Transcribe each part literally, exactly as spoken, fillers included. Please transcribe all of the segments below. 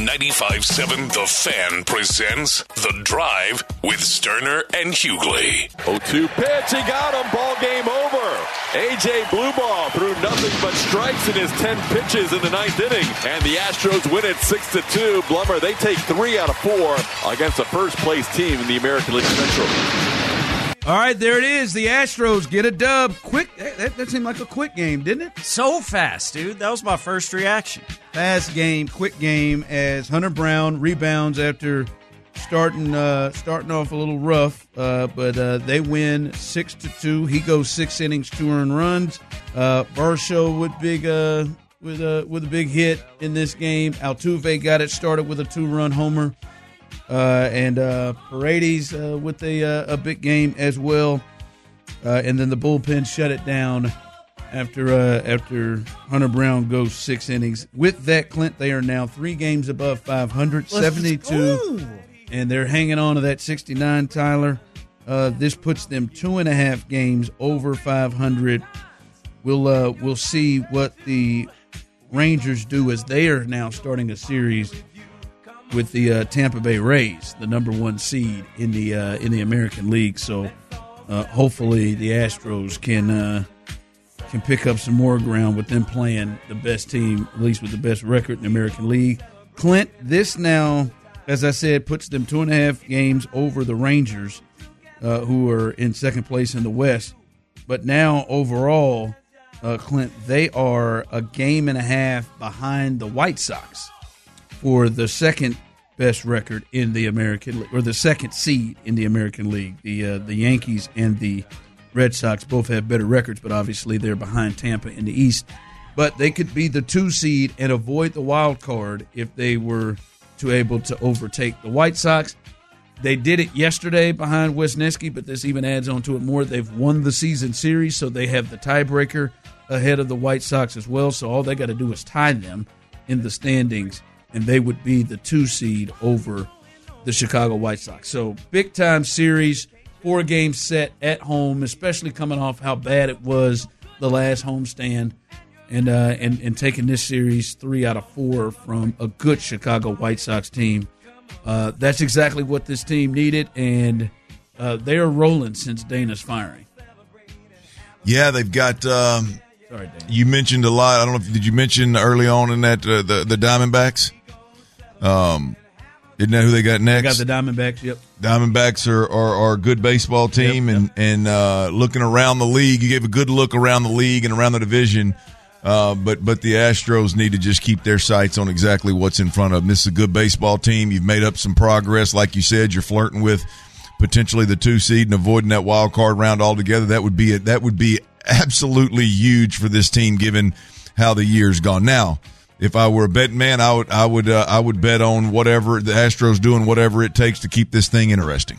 ninety-five point seven The Fan presents The Drive with Sterner and Hughley. oh two pitch, he got him, ball game over. A J Blueball threw nothing but strikes in his ten pitches in the ninth inning, and the Astros win it six to two. Blummer, they take three out of four against the first place team in the American League Central. All right, there it is. The Astros get a dub. Quick. That, that seemed like a quick game, didn't it? So fast, dude. That was my first reaction. Fast game, quick game, as Hunter Brown rebounds after starting uh, starting off a little rough, uh, but uh, they win six to two. He goes six innings, two earned runs. Uh, Varsho with big uh, with a with a big hit in this game. Altuve got it started with a two run homer. Uh, and uh, Paredes uh, with a uh, a big game as well, uh, and then the bullpen shut it down after uh, after Hunter Brown goes six innings. With that, Clint, they are now three games above five hundred, seventy-two, and they're hanging on to that sixty-nine. Tyler, uh, this puts them two and a half games over five hundred. We'll uh, we'll see what the Rangers do as they are now starting a series with the uh, Tampa Bay Rays, the number one seed in the uh, in the American League. So uh, hopefully the Astros can uh, can pick up some more ground with them playing the best team, at least with the best record in the American League. Clint, this now, as I said, puts them two and a half games over the Rangers, uh, who are in second place in the West. But now overall, uh, Clint, they are a game and a half behind the White Sox for the second best record in the American League, or the second seed in the American League. The uh, the Yankees and the Red Sox both have better records, but obviously they're behind Tampa in the East. But they could be the two seed and avoid the wild card if they were to able to overtake the White Sox. They did it yesterday behind Wisniewski, but this even adds on to it more. They've won the season series, so they have the tiebreaker ahead of the White Sox as well. So all they got to do is tie them in the standings, and they would be the two seed over the Chicago White Sox. So big-time series, four-game set at home, especially coming off how bad it was the last homestand, and, uh, and, and taking this series three out of four from a good Chicago White Sox team. Uh, that's exactly what this team needed, and uh, they're rolling since Dana's firing. Yeah, they've got um, – Sorry, Dana. You mentioned a lot. I don't know if – did you mention early on in that uh, the, the Diamondbacks? Um, isn't that who they got next? They got the Diamondbacks, yep. Diamondbacks are, are, are a good baseball team, yep, and, yep. and uh, looking around the league, you gave a good look around the league and around the division, uh, but but the Astros need to just keep their sights on exactly what's in front of them. This is a good baseball team. You've made up some progress. Like you said, you're flirting with potentially the two seed and avoiding that wild card round altogether. That would be a, that would be absolutely huge for this team given how the year's gone. Now, if I were a betting man, I would I would uh, I would bet on whatever the Astros doing, whatever it takes to keep this thing interesting.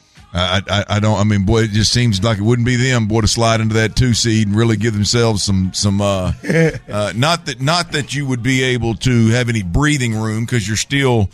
I, I I don't. I mean, boy, it just seems like it wouldn't be them, boy, to slide into that two seed and really give themselves some some. Uh, uh, not that not that you would be able to have any breathing room because you're still.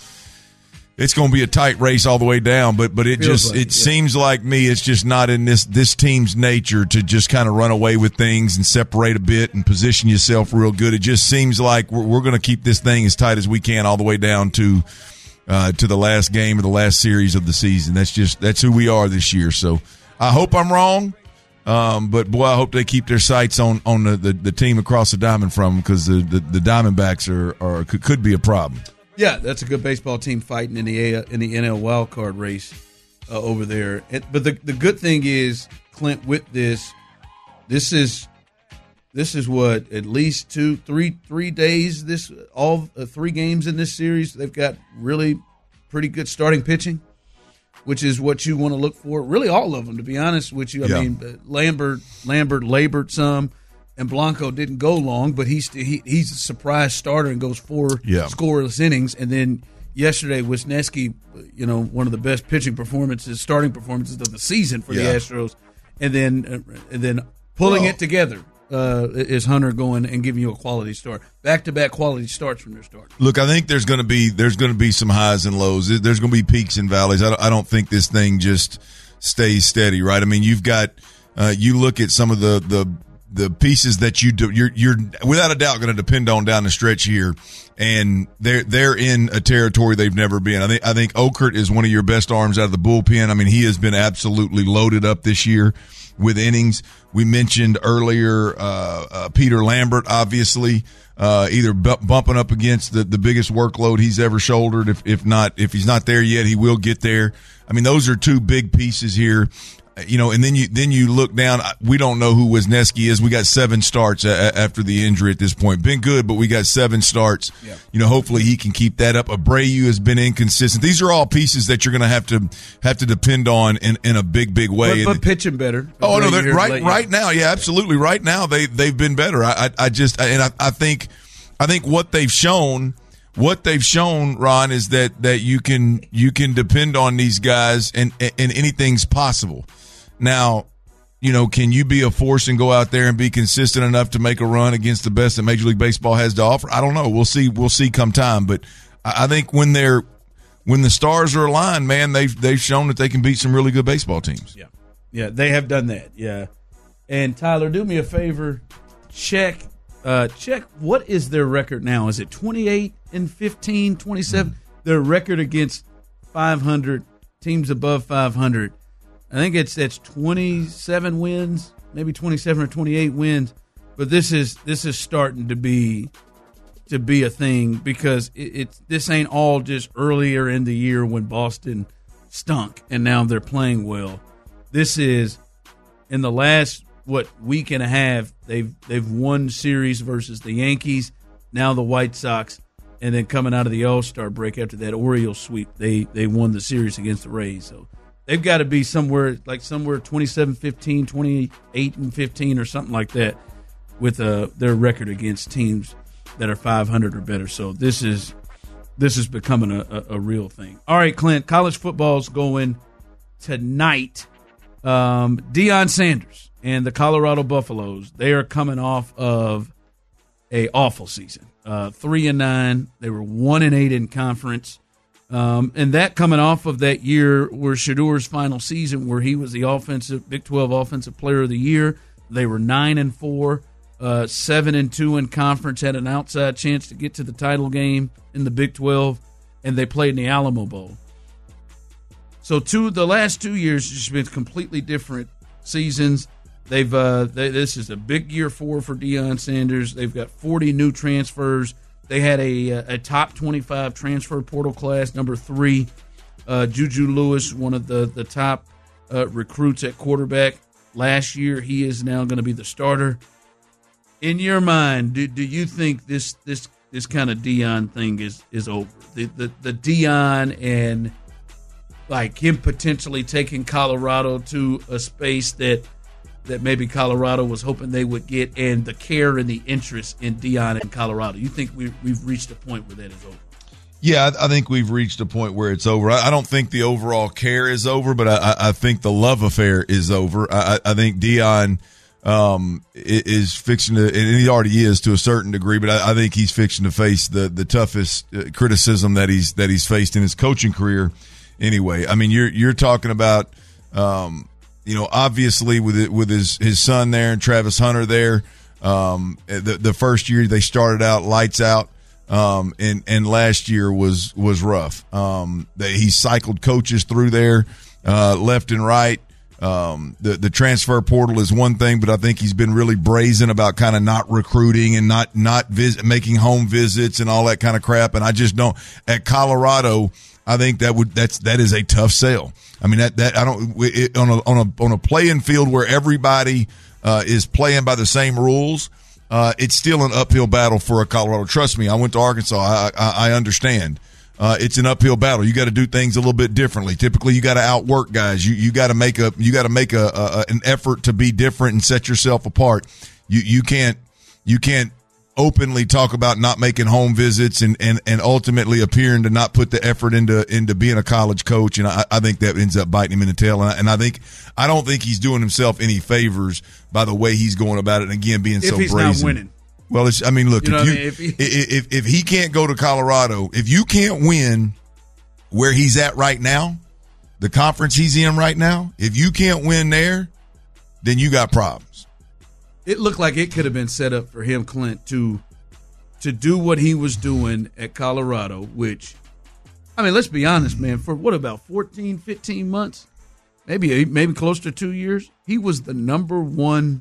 It's going to be a tight race all the way down, but but it Feels just like, it yeah. seems like me it's just not in this this team's nature to just kind of run away with things and separate a bit and position yourself real good. It just seems like we're, we're going to keep this thing as tight as we can all the way down to uh, to the last game or the last series of the season. That's just that's who we are this year. So I hope I'm wrong, um, but boy, I hope they keep their sights on on the, the, the team across the diamond from them because the, the the Diamondbacks are are could, could be a problem. Yeah, that's a good baseball team fighting in the A, in the N L wildcard race uh, over there. It, but the the good thing is, Clint, with this, this is this is what at least two, three, three days. This all uh, three games in this series. They've got really pretty good starting pitching, which is what you want to look for. Really, all of them, to be honest with you. I yeah. mean, uh, Lambert Lambert labored some. And Blanco didn't go long, but he's he, he's a surprise starter and goes four yeah. scoreless innings. And then yesterday, Wisniewski, you know, one of the best pitching performances, starting performances of the season for yeah. the Astros. And then uh, and then pulling well, it together uh, is Hunter going and giving you a quality start, back to back quality starts from their start. Look, I think there's going to be there's going to be some highs and lows. There's going to be peaks and valleys. I don't, I don't think this thing just stays steady, right? I mean, you've got uh, you look at some of the the the pieces that you do, you're you're without a doubt going to depend on down the stretch here, and they're they're in a territory they've never been. I think I think Okert is one of your best arms out of the bullpen. I mean, he has been absolutely loaded up this year with innings. We mentioned earlier uh, uh, Peter Lambert, obviously, uh, either b- bumping up against the, the biggest workload he's ever shouldered. If if not, if he's not there yet, he will get there. I mean, those are two big pieces here. You know, and then you then you look down. We don't know who Wisniewski is. We got seven starts a, a, after the injury at this point. Been good, but we got seven starts. Yeah. You know, hopefully he can keep that up. Abreu has been inconsistent. These are all pieces that you're going to have to have to depend on in, in a big, big way. But, but pitching better. Oh no, they're, right right now, yeah, absolutely. Right now, they they've been better. I I, I just and I, I think I think what they've shown. What they've shown, Ron, is that, that you can you can depend on these guys and, and anything's possible. Now, you know, can you be a force and go out there and be consistent enough to make a run against the best that Major League Baseball has to offer? I don't know. We'll see. We'll see come time. But I think when they're when the stars are aligned, man, they've they've shown that they can beat some really good baseball teams. Yeah, yeah, they have done that. Yeah, and Tyler, do me a favor, check uh, check what is their record now? Is it twenty-eight and fifteen, twenty-seven? Mm-hmm. Their record against five hundred teams above five hundred. I think it's that's twenty-seven wins, maybe twenty-seven or twenty-eight wins. But this is this is starting to be to be a thing because it, it's this ain't all just earlier in the year when Boston stunk and now they're playing well. This is in the last what week and a half they've they've won series versus the Yankees, now the White Sox, and then coming out of the All-Star break after that Orioles sweep, they they won the series against the Rays. So they've got to be somewhere like somewhere twenty-seven fifteen, twenty-eight and fifteen or something like that with uh, their record against teams that are five hundred or better. So this is this is becoming a, a, a real thing. All right, Clint, college football's going tonight. Um, Deion Sanders and the Colorado Buffaloes, they are coming off of a awful season. Uh, three and nine. They were one and eight in conference. Um, and that coming off of that year where Shadour's final season, where he was the offensive Big twelve Offensive Player of the Year. They were nine and four, uh, seven and two in conference. Had an outside chance to get to the title game in the Big twelve, and they played in the Alamo Bowl. So, two the last two years has been completely different seasons. They've uh, they, this is a big year four for Deion Sanders. They've got forty new transfers. They had a a top twenty-five transfer portal class, number three. Uh, Juju Lewis, one of the, the top uh, recruits at quarterback last year. He is now going to be the starter. In your mind, do, do you think this this this kind of Deion thing is, is over? The, the the Deion and like him potentially taking Colorado to a space that that maybe Colorado was hoping they would get, and the care and the interest in Deion in Colorado. You think we, we've reached a point where that is over? Yeah, I think we've reached a point where it's over. I don't think the overall care is over, but I, I think the love affair is over. I, I think Deion um, is fixing to, and he already is to a certain degree, but I, I think he's fixing to face the the toughest criticism that he's that he's faced in his coaching career. Anyway, I mean, you're you're talking about. Um, You know, obviously with it, with his, his son there and Travis Hunter there, um, the the first year they started out lights out, um, and and last year was was rough. Um, they, he cycled coaches through there, uh, left and right. Um, the the transfer portal is one thing, but I think he's been really brazen about kind of not recruiting and not not visit, making home visits and all that kind of crap. And I just don't at Colorado. I think that would that's that is a tough sell. I mean that that I don't it, on a on a on a playing field where everybody uh, is playing by the same rules. Uh, it's still an uphill battle for a Colorado. Trust me, I went to Arkansas. I I, I understand. Uh, it's an uphill battle. You got to do things a little bit differently. Typically, you got to outwork guys. You you got to make a you got to make a, a an effort to be different and set yourself apart. You you can't you can't. openly talk about not making home visits and, and, and ultimately appearing to not put the effort into into being a college coach, and I, I think that ends up biting him in the tail. And I, and I think I don't think he's doing himself any favors by the way he's going about it. And again, being if so he's brazen. Not winning. Well, it's I mean, look, you know if, you, I mean? if, he, if if he can't go to Colorado, if you can't win where he's at right now, the conference he's in right now, if you can't win there, then you got problems. it looked like it could have been set up for him, Clint, to to do what he was doing at Colorado, which, I mean, let's be honest, man, for what, about fourteen, fifteen months, maybe maybe close to two years, he was the number one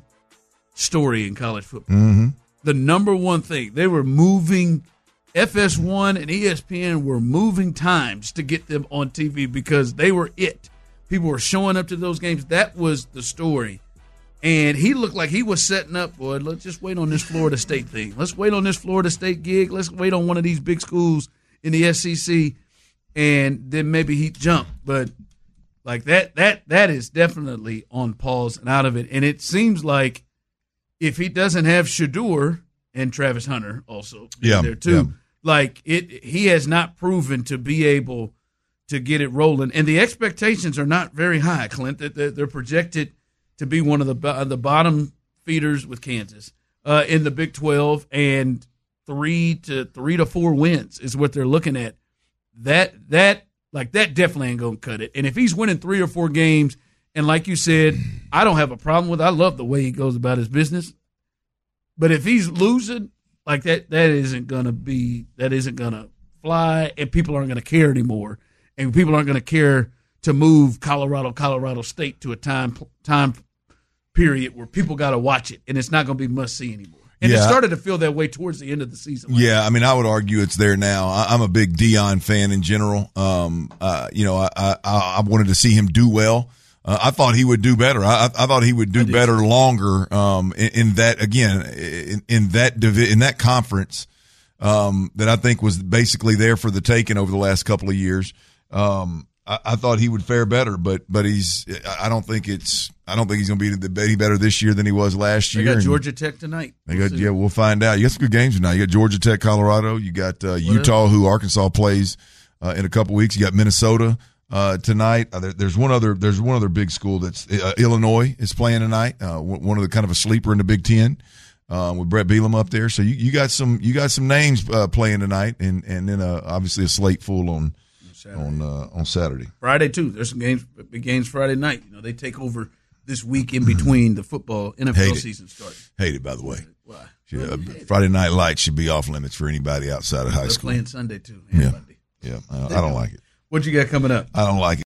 story in college football. Mm-hmm. The number one thing. They were moving, F S one and E S P N were moving times to get them on T V because they were it. People were showing up to those games. That was the story. And he looked like he was setting up, boy, let's just wait on this Florida State thing. Let's wait on this Florida State gig. Let's wait on one of these big schools in the S E C, and then maybe he'd jump. But like that, that, that is definitely on pause and out of it. And it seems like if he doesn't have Shedeur and Travis Hunter also yeah, there too, yeah. like it, he has not proven to be able to get it rolling. And the expectations are not very high, Clint. They're projected to be one of the the bottom feeders with Kansas uh, in the Big twelve, and three to three to four wins is what they're looking at. That that like that definitely ain't gonna cut it. And if he's winning three or four games, and like you said, I don't have a problem with it. I love the way he goes about his business. But if he's losing, like that, that isn't gonna be that isn't gonna fly, and people aren't gonna care anymore, and people aren't gonna care to move Colorado, Colorado State to a time time period where people got to watch it, and it's not going to be must see anymore. And yeah. it started to feel that way towards the end of the season. Yeah, I mean, I would argue it's there now. I, I'm a big Deion fan in general. Um, uh, you know, I, I I wanted to see him do well. Uh, I thought he would do better. I, I thought he would do better longer. Um, in, in that again, in, in that divi- in that conference, um, that I think was basically there for the taking over the last couple of years. Um, I, I thought he would fare better, but but he's. I don't think it's. I don't think he's going to be any better this year than he was last year. They got Georgia Tech tonight. They got, yeah, we'll find out. You got some good games tonight. You got Georgia Tech, Colorado. You got uh, Utah, who Arkansas plays uh, in a couple weeks. You got Minnesota uh, tonight. Uh, there, there's one other. There's one other big school that's uh, Illinois is playing tonight. Uh, one of the kind of a sleeper in the Big Ten uh, with Brett Bielema up there. So you, you got some. You got some names uh, playing tonight, and and then uh, obviously a slate full on. Saturday. On uh, on Saturday, Friday too. There's some games, big games Friday night. You know, they take over this week in between the football N F L season starting. Hate it, by the way. Why? Yeah, uh, Friday night lights should be off limits for anybody outside of high They're school. playing Sunday too. Yeah, yeah. Uh, I don't like it. What you got coming up? I don't like it.